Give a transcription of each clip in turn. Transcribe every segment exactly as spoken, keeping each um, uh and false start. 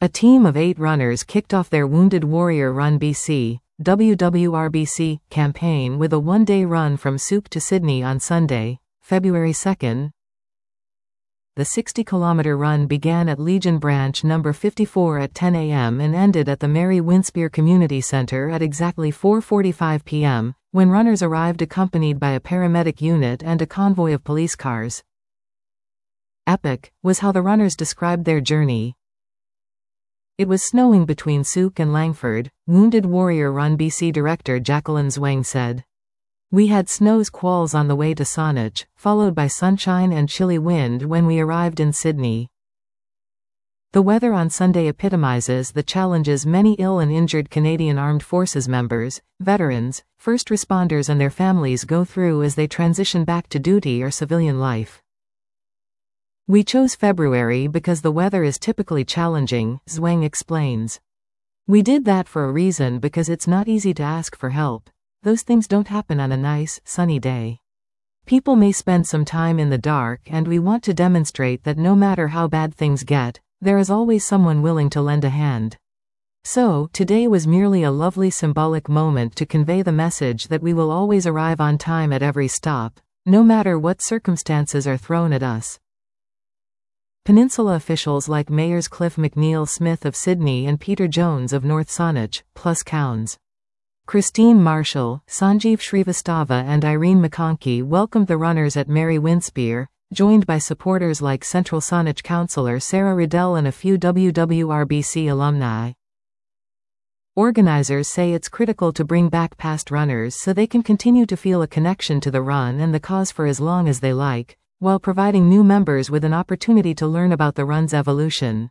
A team of eight runners kicked off their Wounded Warrior Run B C, W W R B C, campaign with a one-day run from Souk to Sydney on Sunday, February second. The sixty kilometre run began at Legion Branch number fifty-four at ten a m and ended at the Mary Winspear Community Centre at exactly four forty-five p m, when runners arrived accompanied by a paramedic unit and a convoy of police cars. Epic was how the runners described their journey. It was snowing between Souk and Langford, Wounded Warrior Run B C director Jacqueline Zwang said. We had snow squalls on the way to Saanich, followed by sunshine and chilly wind when we arrived in Sydney. The weather on Sunday epitomizes the challenges many ill and injured Canadian Armed Forces members, veterans, first responders and their families go through as they transition back to duty or civilian life. We chose February because the weather is typically challenging, Zwang explains. We did that for a reason because it's not easy to ask for help. Those things don't happen on a nice, sunny day. People may spend some time in the dark, and we want to demonstrate that no matter how bad things get, there is always someone willing to lend a hand. So, today was merely a lovely symbolic moment to convey the message that we will always arrive on time at every stop, no matter what circumstances are thrown at us. Peninsula officials like Mayors Cliff McNeil Smith of Sydney and Peter Jones of North Saanich, plus Cowns. Christine Marshall, Sanjeev Shrivastava and Irene McConkey welcomed the runners at Mary Winspear, joined by supporters like Central Saanich councillor Sarah Riddell and a few W W R B C alumni. Organizers say it's critical to bring back past runners so they can continue to feel a connection to the run and the cause for as long as they like, while providing new members with an opportunity to learn about the run's evolution.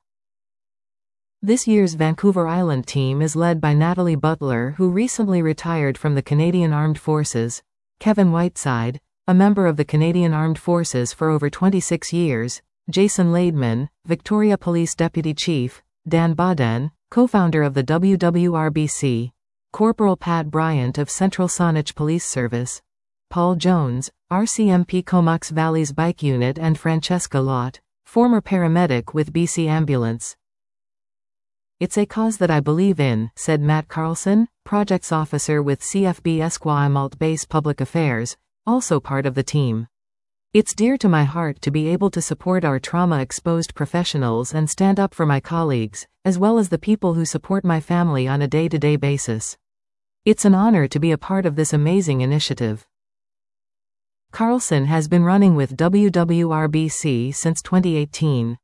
This year's Vancouver Island team is led by Natalie Butler, who recently retired from the Canadian Armed Forces, Kevin Whiteside, a member of the Canadian Armed Forces for over twenty-six years, Jason Laidman, Victoria Police Deputy Chief, Dan Baden, co-founder of the W W R B C, Corporal Pat Bryant of Central Saanich Police Service, Paul Jones, R C M P Comox Valley's Bike Unit and Francesca Lott, former paramedic with B C Ambulance. It's a cause that I believe in, said Matt Carlson, projects officer with C F B Esquimalt Base Public Affairs, also part of the team. It's dear to my heart to be able to support our trauma-exposed professionals and stand up for my colleagues, as well as the people who support my family on a day-to-day basis. It's an honor to be a part of this amazing initiative. Carlson has been running with W W R B C since twenty eighteen.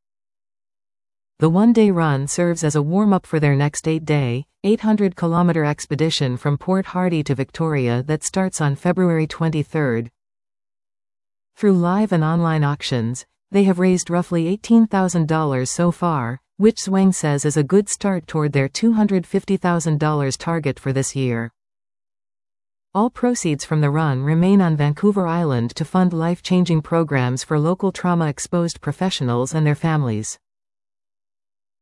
The one-day run serves as a warm-up for their next eight-day, eight hundred kilometre expedition from Port Hardy to Victoria that starts on February twenty-third. Through live and online auctions, they have raised roughly eighteen thousand dollars so far, which Zwang says is a good start toward their two hundred fifty thousand dollars target for this year. All proceeds from the run remain on Vancouver Island to fund life-changing programs for local trauma-exposed professionals and their families.